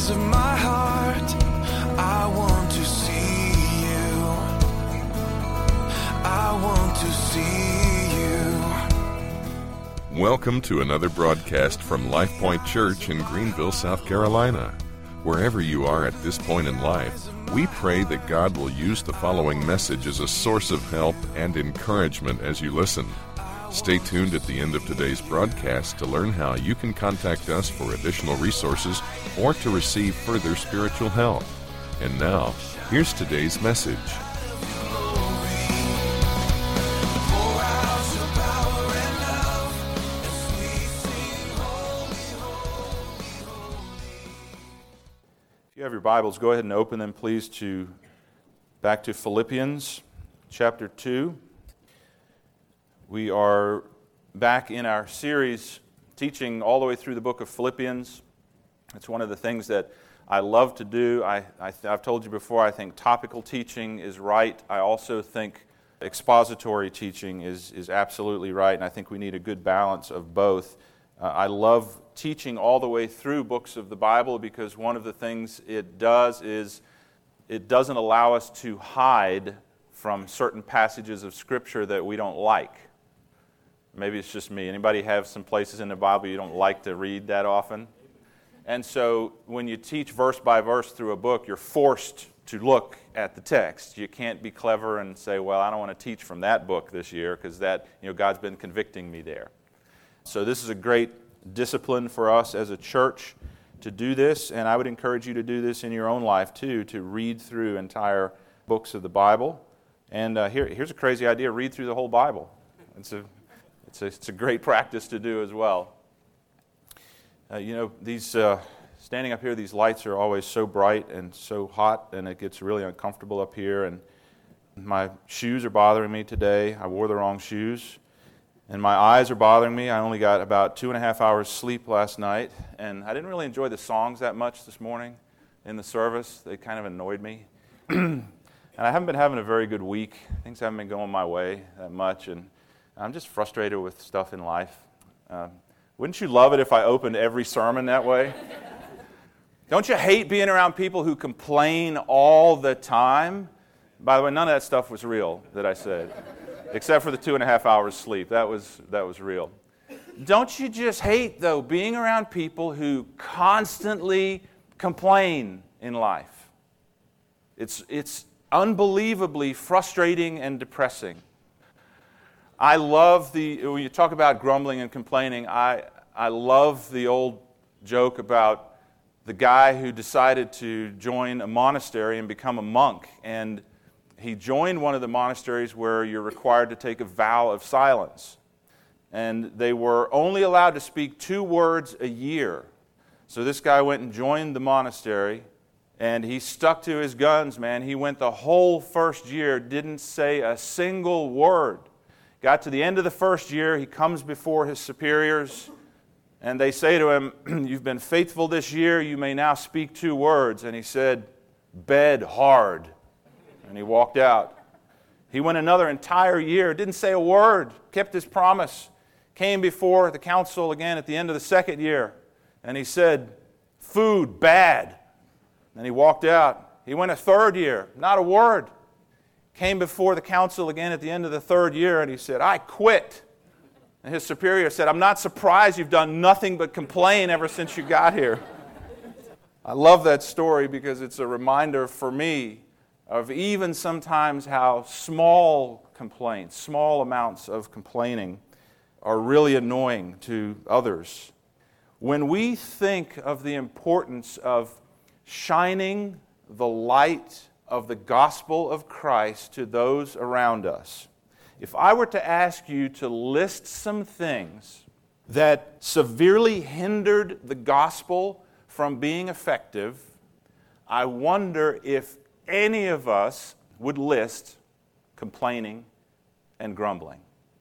eyes of my heart, I want to see you. I want to see you. Welcome to another broadcast from Life Point Church in Greenville, South Carolina. Wherever you are at this point in life, we pray that God will use the following message as a source of help and encouragement as you listen. Stay tuned at the end of today's broadcast to learn how you can contact us for additional resources or to receive further spiritual help. And now, here's today's message. If you have your Bibles, go ahead and open them, please, back to Philippians chapter 2. We are back in our series teaching all the way through the book of Philippians. It's one of the things that I love to do. I've told you before, I think topical teaching is right. I also think expository teaching is absolutely right, and I think we need a good balance of both. I love teaching all the way through books of the Bible because one of the things it does is it doesn't allow us to hide from certain passages of Scripture that we don't like. Maybe it's just me. Anybody have some places in the Bible you don't like to read that often? And so when you teach verse by verse through a book, you're forced to look at the text. You can't be clever and say, well, I don't want to teach from that book this year because God's been convicting me there. So this is a great discipline for us as a church to do this, and I would encourage you to do this in your own life too, to read through entire books of the Bible. And here's a crazy idea: read through the whole Bible. It's a great practice to do as well. These standing up here, these lights are always so bright and so hot, and it gets really uncomfortable up here. And my shoes are bothering me today. I wore the wrong shoes. And my eyes are bothering me. I only got about 2.5 hours sleep last night, and I didn't really enjoy the songs that much this morning in the service. They kind of annoyed me. And I haven't been having a very good week. Things haven't been going my way that much, and I'm just frustrated with stuff in life. Wouldn't you love it if I opened every sermon that way? Don't you hate being around people who complain all the time? By the way, none of that stuff was real that I said. Except for the 2.5 hours sleep. That was real. Don't you just hate, though, being around people who constantly complain in life? It's unbelievably frustrating and depressing. I love when you talk about grumbling and complaining, I love the old joke about the guy who decided to join a monastery and become a monk. And he joined one of the monasteries where you're required to take a vow of silence. And they were only allowed to speak 2 words a year. So this guy went and joined the monastery, and he stuck to his guns, man. He went the whole first year, didn't say a single word. Got to the end of the first year, he comes before his superiors, and they say to him, "You've been faithful this year, you may now speak 2 words." And he said, "Bed hard." And he walked out. He went another entire year, didn't say a word, kept his promise, came before the council again at the end of the second year, and he said, "Food, bad." And he walked out. He went a third year, not a word. Came before the council again at the end of the third year, and he said, "I quit." And his superior said, "I'm not surprised you've done nothing but complain ever since you got here." I love that story because it's a reminder for me of even sometimes how small complaints, small amounts of complaining are really annoying to others. When we think of the importance of shining the light of the gospel of Christ to those around us, if I were to ask you to list some things that severely hindered the gospel from being effective, I wonder if any of us would list complaining and grumbling.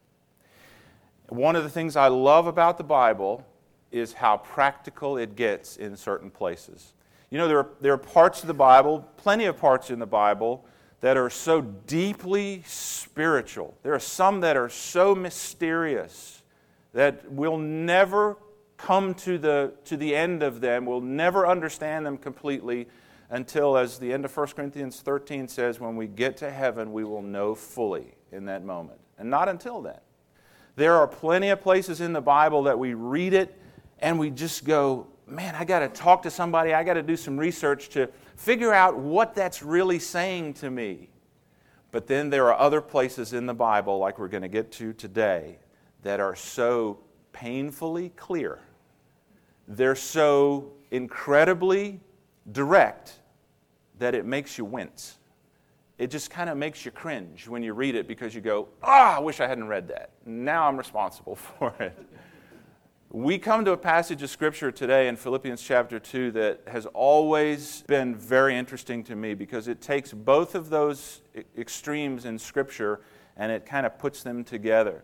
One of the things I love about the Bible is how practical it gets in certain places. You know, there are parts of the Bible, plenty of parts in the Bible, that are so deeply spiritual. There are some that are so mysterious that we'll never come to the end of them. We'll never understand them completely until, as the end of 1 Corinthians 13 says, when we get to heaven, we will know fully in that moment. And not until then. There are plenty of places in the Bible that we read it and we just go, man, I got to talk to somebody. I got to do some research to figure out what that's really saying to me. But then there are other places in the Bible, like we're going to get to today, that are so painfully clear. They're so incredibly direct that it makes you wince. It just kind of makes you cringe when you read it because you go, I wish I hadn't read that. Now I'm responsible for it. We come to a passage of Scripture today in Philippians chapter 2 that has always been very interesting to me because it takes both of those extremes in Scripture and it kind of puts them together.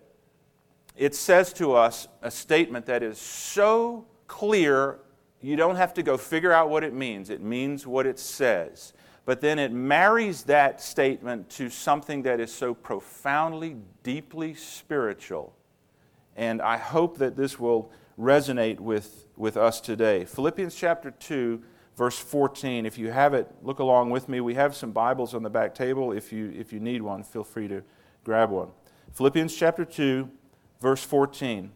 It says to us a statement that is so clear, you don't have to go figure out what it means. It means what it says. But then it marries that statement to something that is so profoundly, deeply spiritual. And I hope that this will resonate with us today. Philippians chapter 2, verse 14. If you have it, look along with me. We have some Bibles on the back table. If you need one, feel free to grab one. Philippians chapter 2, verse 14.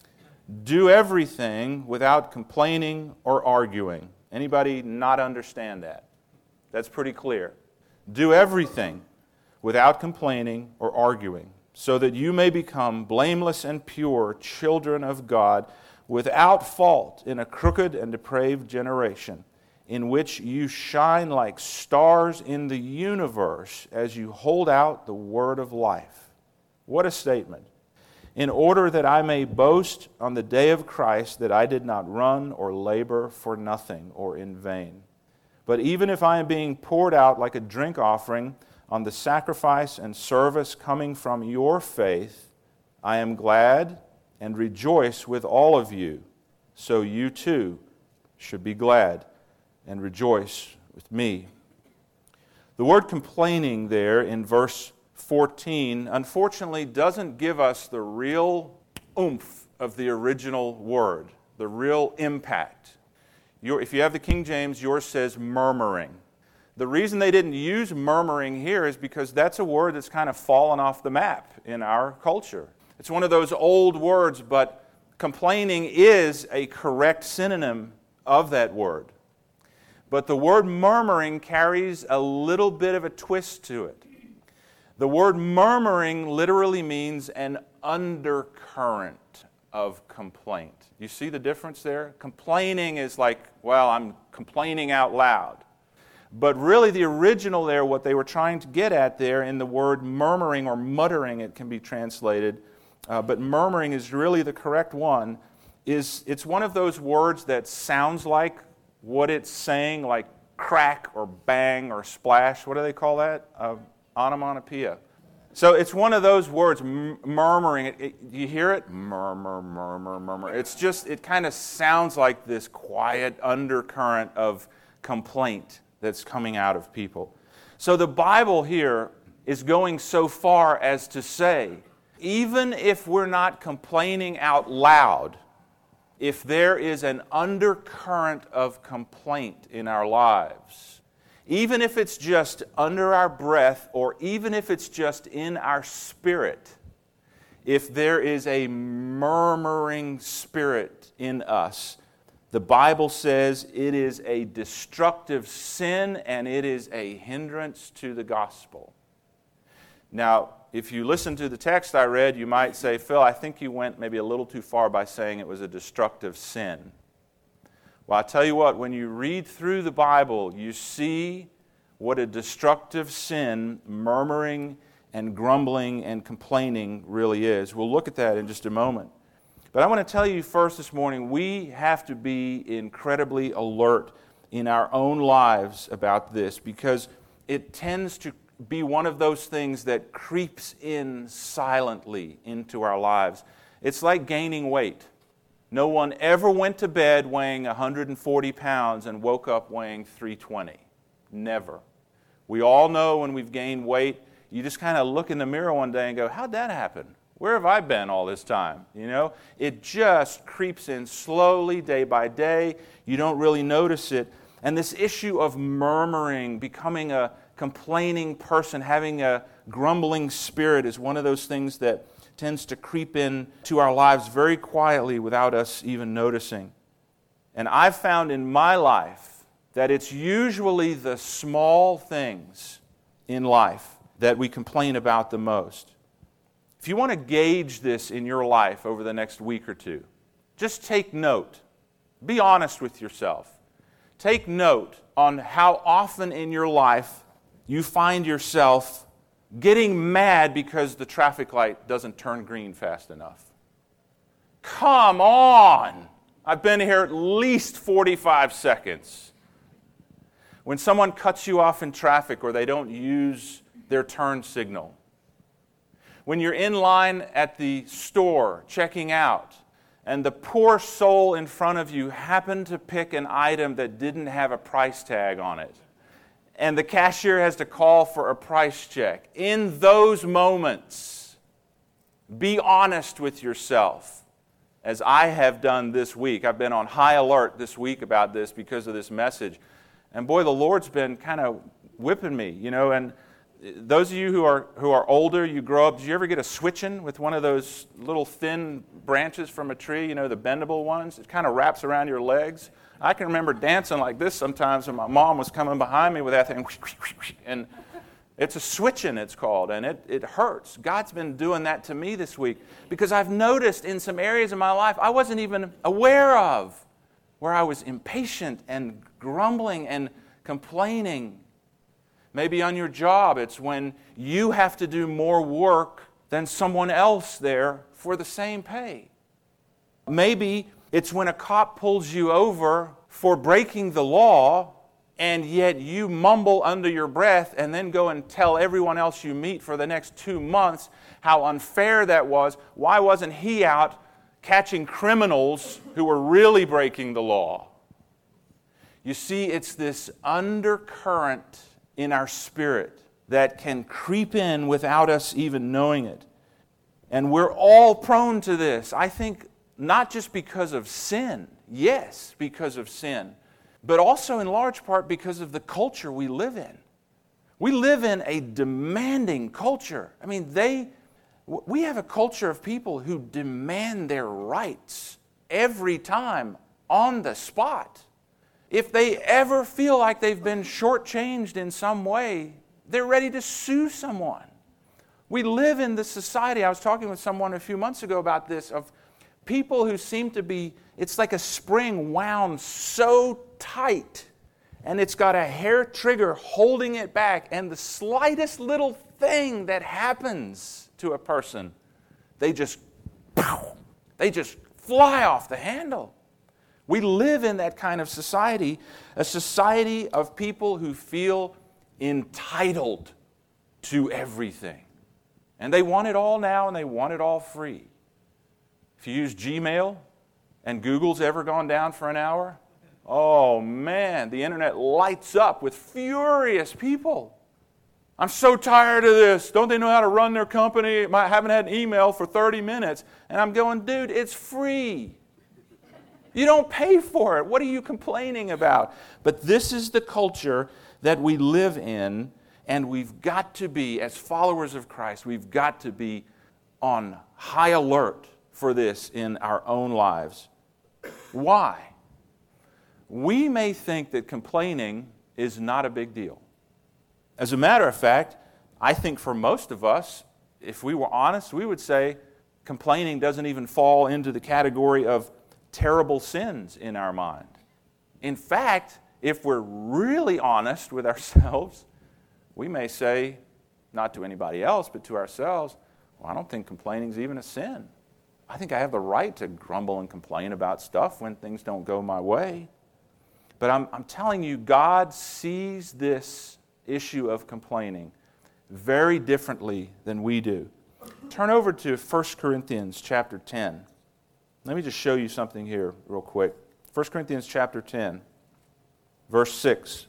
Do everything without complaining or arguing. Anybody not understand that? That's pretty clear. Do everything without complaining or arguing, so that you may become blameless and pure children of God, without fault in a crooked and depraved generation, in which you shine like stars in the universe as you hold out the word of life. What a statement. In order that I may boast on the day of Christ that I did not run or labor for nothing or in vain. But even if I am being poured out like a drink offering on the sacrifice and service coming from your faith, I am glad and rejoice with all of you. So you too should be glad and rejoice with me. The word complaining there in verse 14, unfortunately, doesn't give us the real oomph of the original word, the real impact. If you have the King James, yours says murmuring. The reason they didn't use murmuring here is because that's a word that's kind of fallen off the map in our culture. It's one of those old words, but complaining is a correct synonym of that word. But the word murmuring carries a little bit of a twist to it. The word murmuring literally means an undercurrent of complaint. You see the difference there? Complaining is like, well, I'm complaining out loud. But really the original there, what they were trying to get at there in the word murmuring or muttering, it can be translated, but murmuring is really the correct one, it's one of those words that sounds like what it's saying, like crack or bang or splash. What do they call that? Onomatopoeia. So it's one of those words, murmuring. You hear it? Murmur, murmur, murmur. It kind of sounds like this quiet undercurrent of complaint that's coming out of people. So the Bible here is going so far as to say, even if we're not complaining out loud, if there is an undercurrent of complaint in our lives, even if it's just under our breath or even if it's just in our spirit, if there is a murmuring spirit in us, the Bible says it is a destructive sin and it is a hindrance to the gospel. Now, if you listen to the text I read, you might say, Phil, I think you went maybe a little too far by saying it was a destructive sin. Well, I tell you what, when you read through the Bible, you see what a destructive sin, murmuring and grumbling and complaining really is. We'll look at that in just a moment. But I want to tell you first this morning, we have to be incredibly alert in our own lives about this because it tends to be one of those things that creeps in silently into our lives. It's like gaining weight. No one ever went to bed weighing 140 pounds and woke up weighing 320. Never. We all know when we've gained weight, you just kind of look in the mirror one day and go, how'd that happen? Where have I been all this time? You know, it just creeps in slowly, day by day. You don't really notice it. And this issue of murmuring, becoming a complaining person, having a grumbling spirit is one of those things that tends to creep in to our lives very quietly without us even noticing. And I've found in my life that it's usually the small things in life that we complain about the most. If you want to gauge this in your life over the next week or two, just take note. Be honest with yourself. Take note on how often in your life you find yourself getting mad because the traffic light doesn't turn green fast enough. Come on! I've been here at least 45 seconds. When someone cuts you off in traffic or they don't use their turn signal. When you're in line at the store checking out and the poor soul in front of you happened to pick an item that didn't have a price tag on it, and the cashier has to call for a price check. In those moments, be honest with yourself, as I have done this week. I've been on high alert this week about this because of this message. And boy, the Lord's been kind of whipping me, you know. And those of you who are older, you grow up, did you ever get a switching with one of those little thin branches from a tree, you know, the bendable ones? It kind of wraps around your legs. I can remember dancing like this sometimes when my mom was coming behind me with that thing. And it's a switching, it's called, and it hurts. God's been doing that to me this week because I've noticed in some areas of my life I wasn't even aware of where I was impatient and grumbling and complaining. Maybe on your job, it's when you have to do more work than someone else there for the same pay. Maybe it's when a cop pulls you over for breaking the law, and yet you mumble under your breath and then go and tell everyone else you meet for the next 2 months how unfair that was. Why wasn't he out catching criminals who were really breaking the law? You see, it's this undercurrent in our spirit that can creep in without us even knowing it. And we're all prone to this. I think not just because of sin, yes, because of sin, but also in large part because of the culture we live in. We live in a demanding culture. I mean, we have a culture of people who demand their rights every time on the spot. If they ever feel like they've been shortchanged in some way, they're ready to sue someone. We live in this society. I was talking with someone a few months ago about this, of people who seem to be, it's like a spring wound so tight, and it's got a hair trigger holding it back, and the slightest little thing that happens to a person, they just fly off the handle. We live in that kind of society, a society of people who feel entitled to everything. And they want it all now, and they want it all free. If you use Gmail and Google's ever gone down for an hour, oh man, the internet lights up with furious people. I'm so tired of this. Don't they know how to run their company? I haven't had an email for 30 minutes. And I'm going, dude, it's free. You don't pay for it. What are you complaining about? But this is the culture that we live in, and we've got to be, as followers of Christ, we've got to be on high alert for this in our own lives. Why? We may think that complaining is not a big deal. As a matter of fact, I think for most of us, if we were honest, we would say complaining doesn't even fall into the category of terrible sins in our mind. In fact, if we're really honest with ourselves, we may say, not to anybody else, but to ourselves, well, I don't think complaining is even a sin. I think I have the right to grumble and complain about stuff when things don't go my way. But I'm telling you, God sees this issue of complaining very differently than we do. Turn over to 1 Corinthians chapter 10. Let me just show you something here real quick. 1 Corinthians chapter 10, verse 6.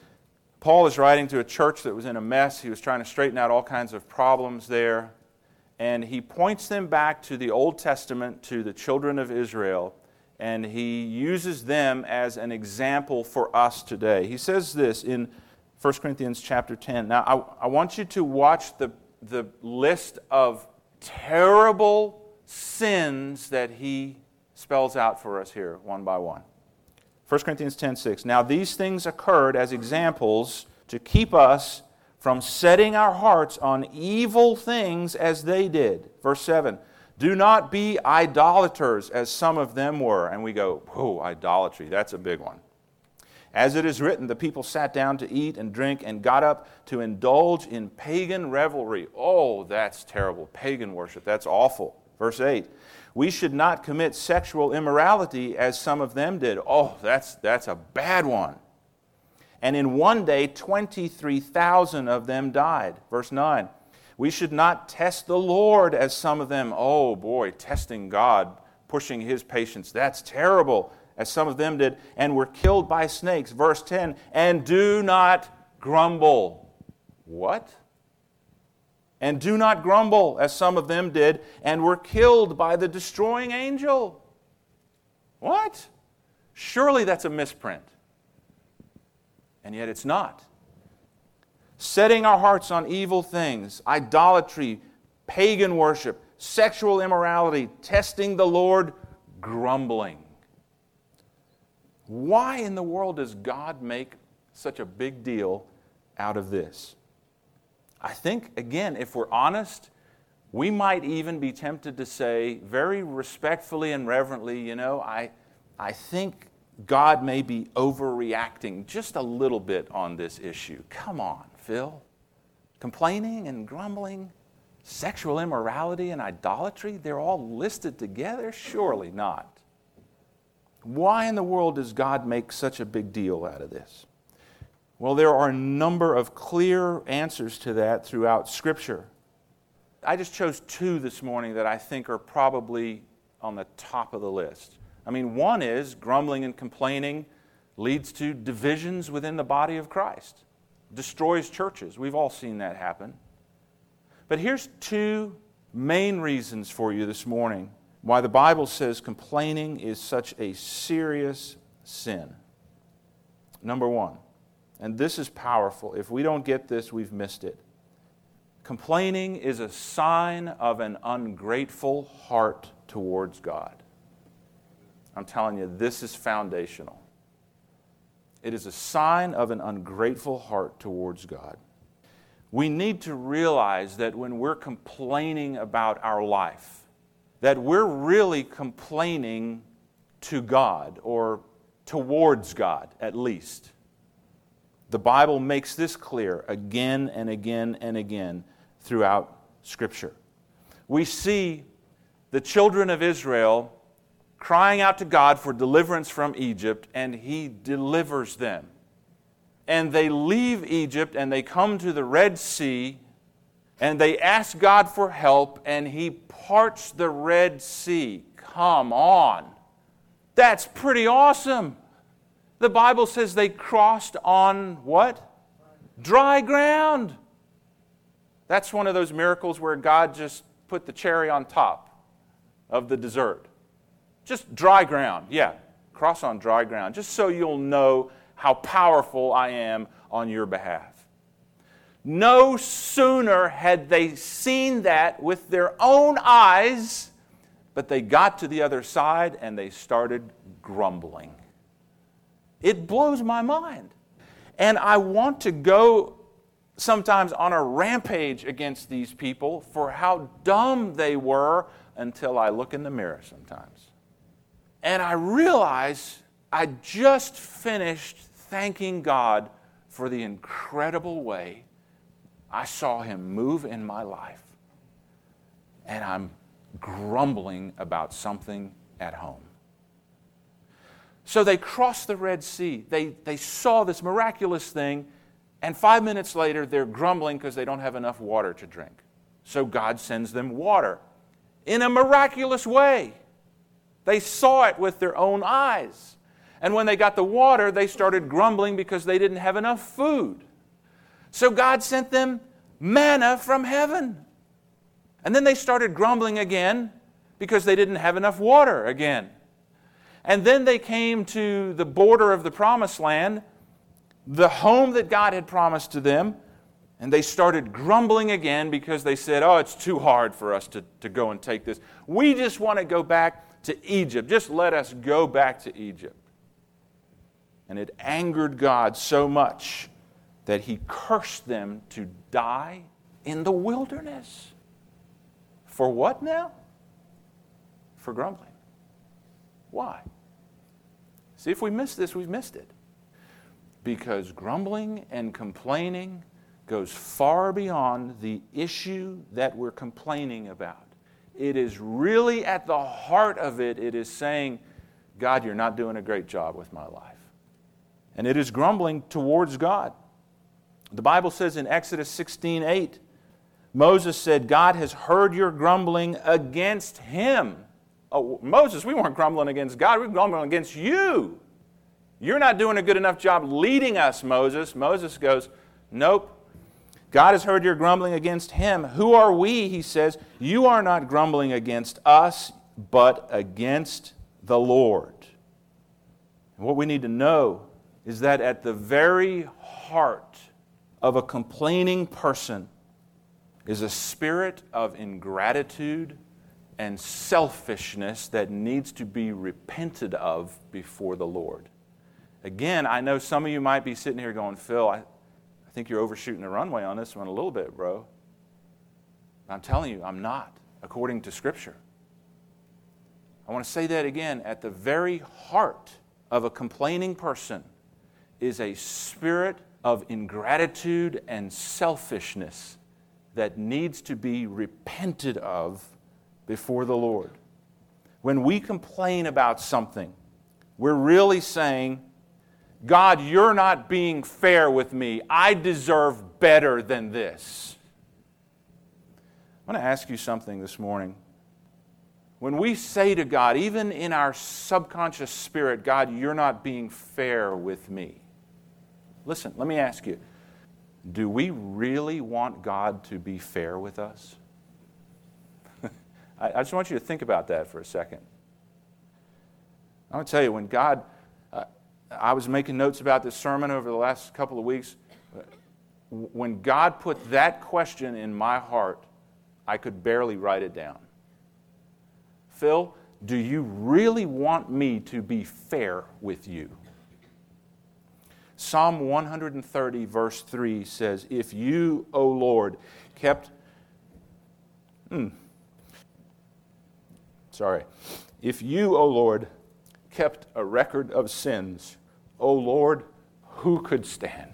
Paul is writing to a church that was in a mess. He was trying to straighten out all kinds of problems there. And he points them back to the Old Testament, to the children of Israel, and he uses them as an example for us today. He says this in 1 Corinthians chapter 10. Now, I want you to watch the list of terrible sins that he spells out for us here, one by one. 1 Corinthians 10:6. Now these things occurred as examples to keep us from setting our hearts on evil things as they did. Verse 7. Do not be idolaters as some of them were. And we go, whoa, idolatry, that's a big one. As it is written, the people sat down to eat and drink and got up to indulge in pagan revelry. Oh, that's terrible. Pagan worship, that's awful. Verse 8. We should not commit sexual immorality as some of them did. Oh, that's a bad one. And in one day, 23,000 of them died. Verse 9. We should not test the Lord as some of them. Oh boy, testing God, pushing His patience. That's terrible, as some of them did, and were killed by snakes. Verse 10. And do not grumble. What? And do not grumble, as some of them did, and were killed by the destroying angel. What? Surely that's a misprint. And yet it's not. Setting our hearts on evil things, idolatry, pagan worship, sexual immorality, testing the Lord, grumbling. Why in the world does God make such a big deal out of this? I think, again, if we're honest, we might even be tempted to say very respectfully and reverently, I think God may be overreacting just a little bit on this issue. Come on, Phil. Complaining and grumbling, sexual immorality and idolatry, they're all listed together? Surely not. Why in the world does God make such a big deal out of this? Well, there are a number of clear answers to that throughout Scripture. I just chose two this morning that I think are probably on the top of the list. One is grumbling and complaining leads to divisions within the body of Christ, destroys churches. We've all seen that happen. But here's two main reasons for you this morning why the Bible says complaining is such a serious sin. Number one, and this is powerful. If we don't get this, we've missed it. Complaining is a sign of an ungrateful heart towards God. I'm telling you, this is foundational. It is a sign of an ungrateful heart towards God. We need to realize that when we're complaining about our life, that we're really complaining to God, or towards God at least. The Bible makes this clear again and again and again throughout Scripture. We see the children of Israel crying out to God for deliverance from Egypt, and He delivers them. And they leave Egypt, and they come to the Red Sea, and they ask God for help, and He parts the Red Sea. Come on. That's pretty awesome. The Bible says they crossed on what? Dry ground. That's one of those miracles where God just put the cherry on top of the dessert. Just dry ground. Yeah, cross on dry ground. Just so you'll know how powerful I am on your behalf. No sooner had they seen that with their own eyes, but they got to the other side and they started grumbling. It blows my mind. And I want to go sometimes on a rampage against these people for how dumb they were until I look in the mirror sometimes. And I realize I just finished thanking God for the incredible way I saw Him move in my life. And I'm grumbling about something at home. So they crossed the Red Sea. They saw this miraculous thing, and 5 minutes later they're grumbling because they don't have enough water to drink. So God sends them water in a miraculous way. They saw it with their own eyes. And when they got the water, they started grumbling because they didn't have enough food. So God sent them manna from heaven. And then they started grumbling again because they didn't have enough water again. And then they came to the border of the Promised Land, the home that God had promised to them, and they started grumbling again because they said, oh, it's too hard for us to go and take this. We just want to go back to Egypt. Just let us go back to Egypt. And it angered God so much that He cursed them to die in the wilderness. For what now? For grumbling. Why? See, if we miss this, we've missed it. Because grumbling and complaining goes far beyond the issue that we're complaining about. It is really at the heart of it, it is saying, God, you're not doing a great job with my life. And it is grumbling towards God. The Bible says in Exodus 16:8, Moses said, God has heard your grumbling against Him. Oh, Moses, we weren't grumbling against God, we were grumbling against you. You're not doing a good enough job leading us, Moses. Moses goes, nope. God has heard your grumbling against Him. Who are we, he says? You are not grumbling against us, but against the Lord. And what we need to know is that at the very heart of a complaining person is a spirit of ingratitude and selfishness that needs to be repented of before the Lord. Again, I know some of you might be sitting here going, Phil, I think you're overshooting the runway on this one a little bit, bro. I'm telling you, I'm not, according to Scripture. I want to say that again. At the very heart of a complaining person is a spirit of ingratitude and selfishness that needs to be repented of before the Lord. When we complain about something, we're really saying, God, you're not being fair with me. I deserve better than this. I want to ask you something this morning. When we say to God, even in our subconscious spirit, God, you're not being fair with me. Listen, let me ask you, do we really want God to be fair with us? I just want you to think about that for a second. I want to tell you, when God, I was making notes about this sermon over the last couple of weeks. When God put that question in my heart, I could barely write it down. Phil, do you really want me to be fair with you? Psalm 130 verse 3 says, if you, O Lord, kept... If you, O Lord, kept a record of sins, O Lord, who could stand?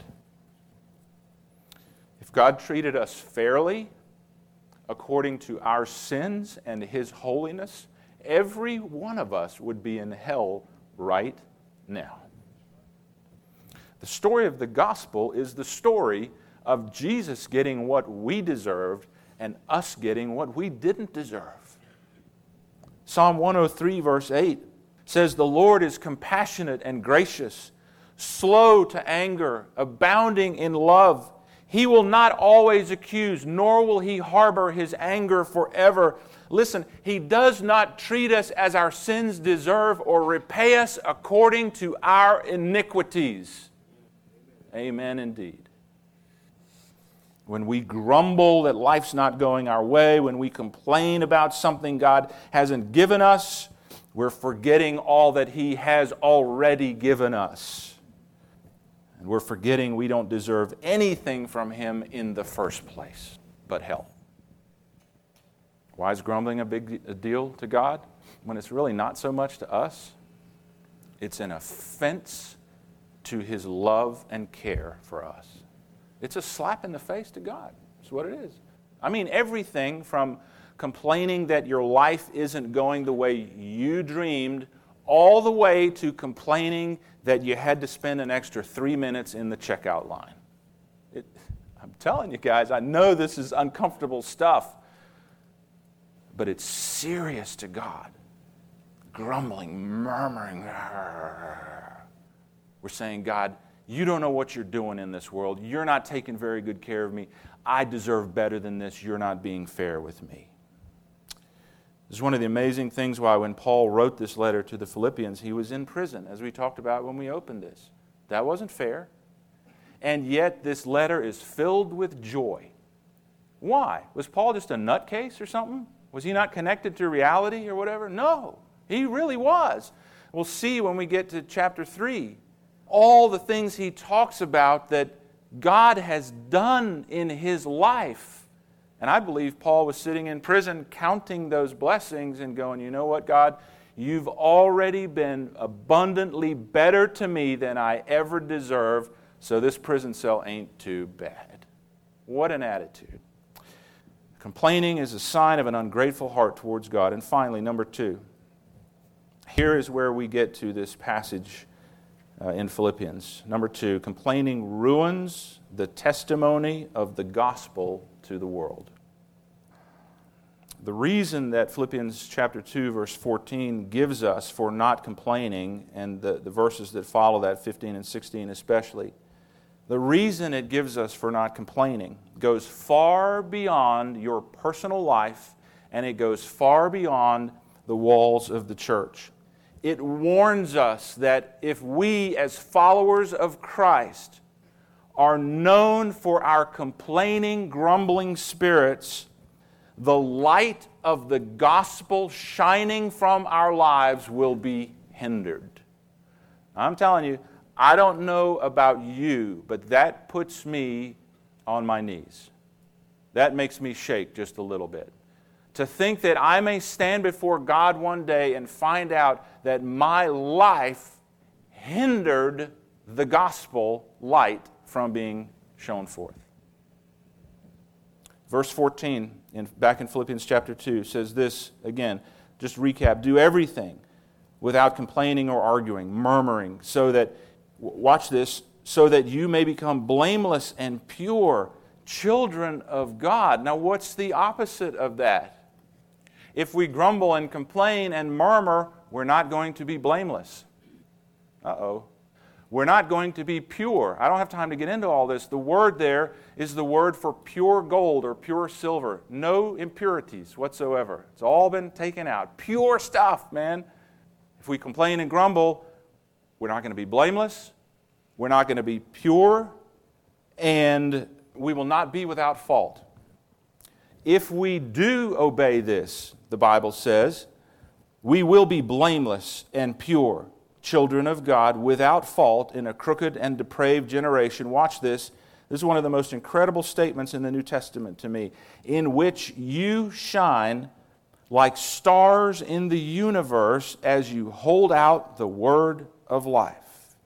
If God treated us fairly, according to our sins and His holiness, every one of us would be in hell right now. The story of the gospel is the story of Jesus getting what we deserved and us getting what we didn't deserve. Psalm 103 verse 8 says, the Lord is compassionate and gracious, slow to anger, abounding in love. He will not always accuse, nor will He harbor His anger forever. Listen, He does not treat us as our sins deserve or repay us according to our iniquities. Amen indeed. When we grumble that life's not going our way, when we complain about something God hasn't given us, we're forgetting all that He has already given us. And we're forgetting we don't deserve anything from Him in the first place, but hell. Why is grumbling a big deal to God when it's really not so much to us? It's an offense to His love and care for us. It's a slap in the face to God. That's what it is. I mean, everything from complaining that your life isn't going the way you dreamed, all the way to complaining that you had to spend an extra 3 minutes in the checkout line. I'm telling you guys, I know this is uncomfortable stuff, but it's serious to God. Grumbling, murmuring. We're saying, God, you don't know what you're doing in this world. You're not taking very good care of me. I deserve better than this. You're not being fair with me. This is one of the amazing things why when Paul wrote this letter to the Philippians, he was in prison, as we talked about when we opened this. That wasn't fair. And yet this letter is filled with joy. Why? Was Paul just a nutcase or something? Was he not connected to reality or whatever? No, he really was. We'll see when we get to chapter 3, all the things he talks about that God has done in his life. And I believe Paul was sitting in prison counting those blessings and going, you know what, God? You've already been abundantly better to me than I ever deserve, so this prison cell ain't too bad. What an attitude. Complaining is a sign of an ungrateful heart towards God. And finally, number 2. Here is where we get to this passage in Philippians. Number 2, complaining ruins the testimony of the gospel to the world. The reason that Philippians chapter 2, verse 14 gives us for not complaining, and the verses that follow that, 15 and 16 especially, the reason it gives us for not complaining goes far beyond your personal life, and it goes far beyond the walls of the church. It warns us that if we, as followers of Christ, are known for our complaining, grumbling spirits, the light of the gospel shining from our lives will be hindered. I'm telling you, I don't know about you, but that puts me on my knees. That makes me shake just a little bit. To think that I may stand before God one day and find out that my life hindered the gospel light from being shown forth. Verse 14, back in Philippians chapter 2, says this again, just recap, do everything without complaining or arguing, murmuring, so that, watch this, so that you may become blameless and pure, children of God. Now what's the opposite of that? If we grumble and complain and murmur, we're not going to be blameless. We're not going to be pure. I don't have time to get into all this. The word there is the word for pure gold or pure silver. No impurities whatsoever. It's all been taken out. Pure stuff, man. If we complain and grumble, we're not going to be blameless. We're not going to be pure. And we will not be without fault. If we do obey this, the Bible says, we will be blameless and pure, children of God, without fault in a crooked and depraved generation. Watch this. This is one of the most incredible statements in the New Testament to me. In which you shine like stars in the universe as you hold out the word of life.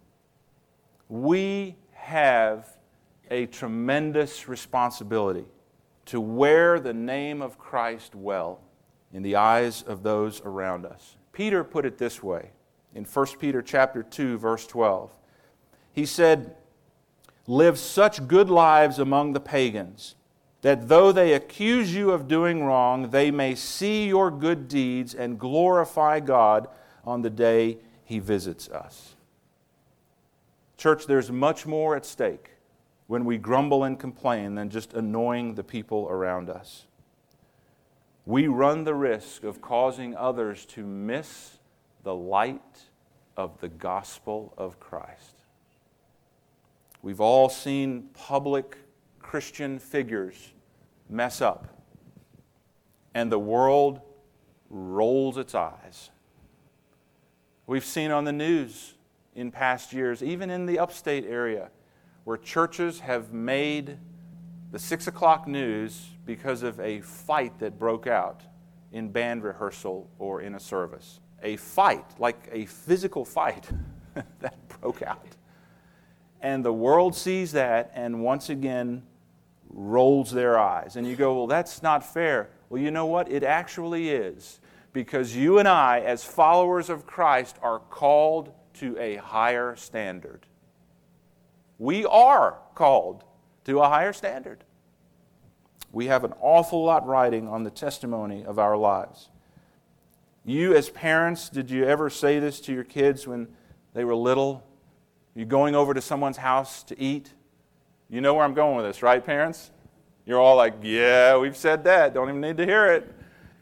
We have a tremendous responsibility to wear the name of Christ well in the eyes of those around us. Peter put it this way in 1 Peter chapter 2, verse 12. He said, live such good lives among the pagans, that though they accuse you of doing wrong, they may see your good deeds and glorify God on the day He visits us. Church, there's much more at stake when we grumble and complain than just annoying the people around us. We run the risk of causing others to miss the light of the gospel of Christ. We've all seen public Christian figures mess up, and the world rolls its eyes. We've seen on the news in past years, even in the upstate area, where churches have made the 6 o'clock news because of a fight that broke out in band rehearsal or in a service. A fight, like a physical fight that broke out. And the world sees that and once again rolls their eyes. And you go, well, that's not fair. Well, you know what? It actually is. Because you and I, as followers of Christ, are called to a higher standard. We are called to a higher standard. We have an awful lot riding on the testimony of our lives. You as parents, did you ever say this to your kids when they were little? You're going over to someone's house to eat? You know where I'm going with this, right, parents? You're all like, yeah, we've said that. Don't even need to hear it.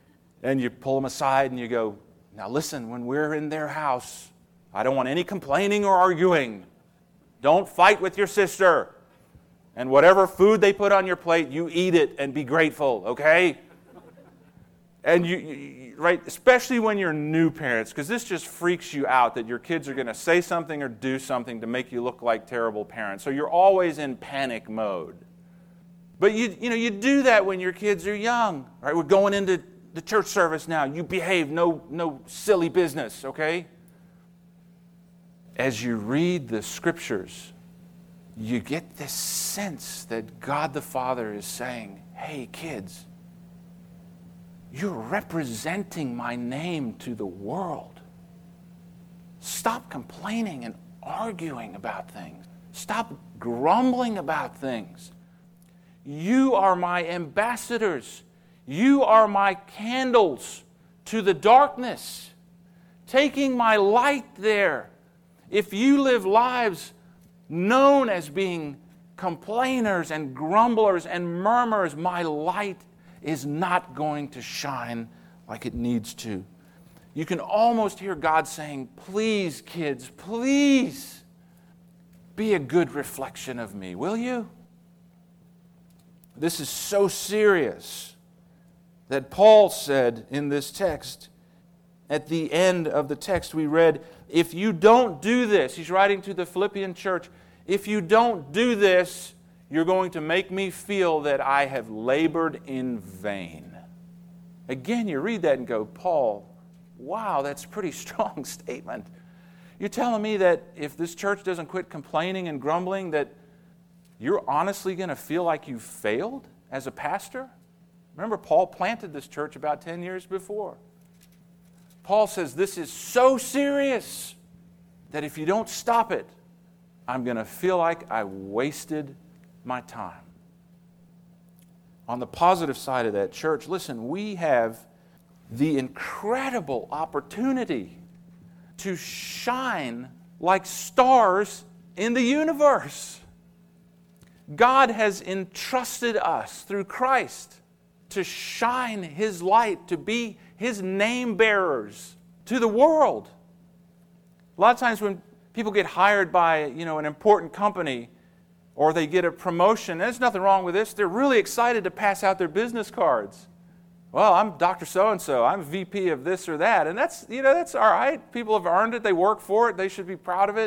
And you pull them aside and you go, now listen, when we're in their house, I don't want any complaining or arguing. Don't fight with your sister. And whatever food they put on your plate, you eat it and be grateful, okay? And you right, especially when you're new parents, because this just freaks you out that your kids are going to say something or do something to make you look like terrible parents. So you're always in panic mode. But you do that when your kids are young. Right? We're going into the church service now. You behave, no silly business, okay? As you read the Scriptures, you get this sense that God the Father is saying, hey, kids, you're representing my name to the world. Stop complaining and arguing about things. Stop grumbling about things. You are my ambassadors. You are my candles to the darkness, taking my light there. If you live lives known as being complainers and grumblers and murmurers, my light is not going to shine like it needs to. You can almost hear God saying, please, kids, please be a good reflection of me, will you? This is so serious that Paul said in this text, at the end of the text we read, if you don't do this, he's writing to the Philippian church, if you don't do this, you're going to make me feel that I have labored in vain. Again, you read that and go, Paul, wow, that's a pretty strong statement. You're telling me that if this church doesn't quit complaining and grumbling, that you're honestly going to feel like you failed as a pastor? Remember, Paul planted this church about 10 years before. Paul says this is so serious that if you don't stop it, I'm going to feel like I wasted my time. On the positive side of that, church, listen, we have the incredible opportunity to shine like stars in the universe. God has entrusted us through Christ to shine His light, to be His name bearers to the world. A lot of times when people get hired by, an important company, or they get a promotion, and there's nothing wrong with this, they're really excited to pass out their business cards. Well, I'm Dr. So-and-so, I'm VP of this or that, and that's all right. People have earned it, they work for it, they should be proud of it.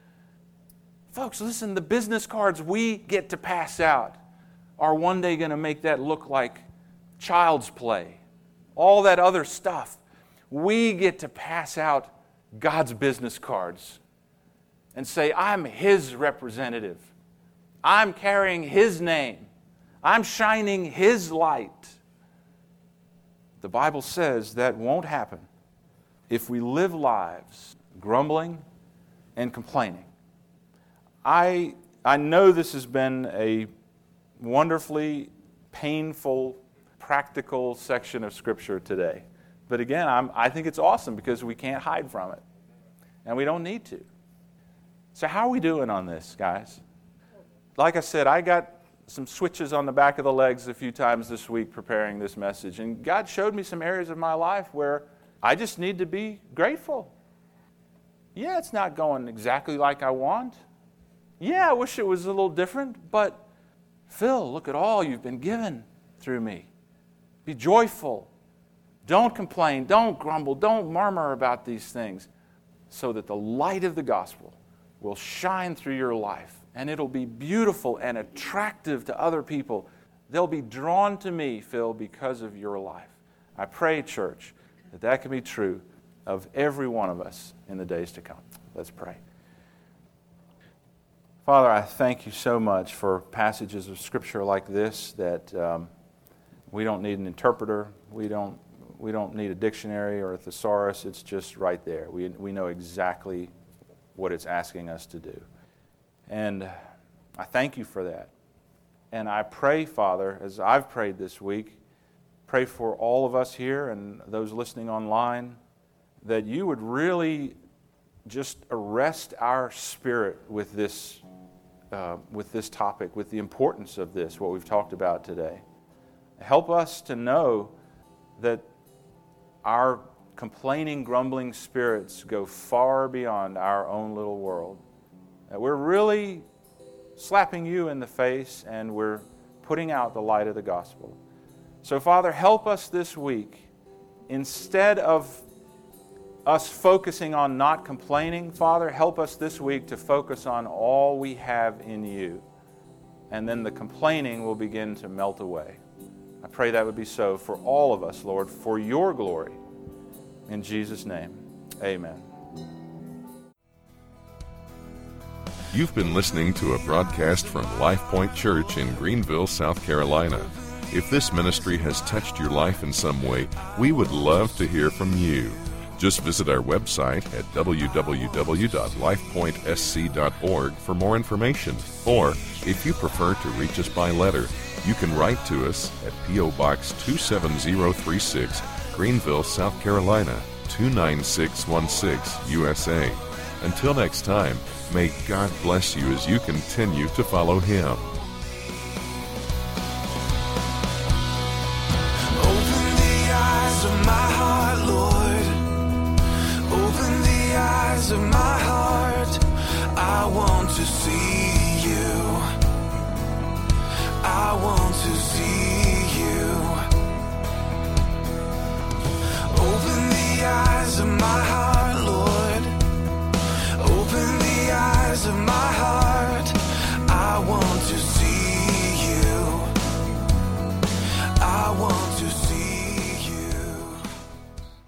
Folks, listen, the business cards we get to pass out are one day going to make that look like child's play. All that other stuff. We get to pass out God's business cards and say, I'm His representative. I'm carrying His name. I'm shining His light. The Bible says that won't happen if we live lives grumbling and complaining. I know this has been a wonderfully painful, practical section of Scripture today. But again, I think it's awesome because we can't hide from it. And we don't need to. So how are we doing on this, guys? Like I said, I got some switches on the back of the legs a few times this week preparing this message. And God showed me some areas of my life where I just need to be grateful. Yeah, it's not going exactly like I want. Yeah, I wish it was a little different. But Phil, look at all you've been given through me. Be joyful. Don't complain. Don't grumble. Don't murmur about these things, so that the light of the gospel will shine through your life. And it'll be beautiful and attractive to other people. They'll be drawn to me, Phil, because of your life. I pray, church, that can be true of every one of us in the days to come. Let's pray. Father, I thank you so much for passages of Scripture like this that we don't need an interpreter. We don't need a dictionary or a thesaurus. It's just right there. We know exactly what it's asking us to do. And I thank you for that. And I pray, Father, as I've prayed this week, pray for all of us here and those listening online, that you would really just arrest our spirit with this topic, with the importance of this, what we've talked about today. Help us to know that our complaining, grumbling spirits go far beyond our own little world. That we're really slapping you in the face and we're putting out the light of the gospel. So, Father, help us this week. Instead of us focusing on not complaining, Father, help us this week to focus on all we have in you. And then the complaining will begin to melt away. I pray that would be so for all of us, Lord, for your glory. In Jesus' name, amen. You've been listening to a broadcast from Life Point Church in Greenville, South Carolina. If this ministry has touched your life in some way, we would love to hear from you. Just visit our website at www.lifepointsc.org for more information. Or, if you prefer to reach us by letter, you can write to us at P.O. Box 27036, Greenville, South Carolina, 29616, USA. Until next time, may God bless you as you continue to follow Him. Open the eyes of my heart, Lord. Open the eyes of my heart. I want to see you. I want to see you.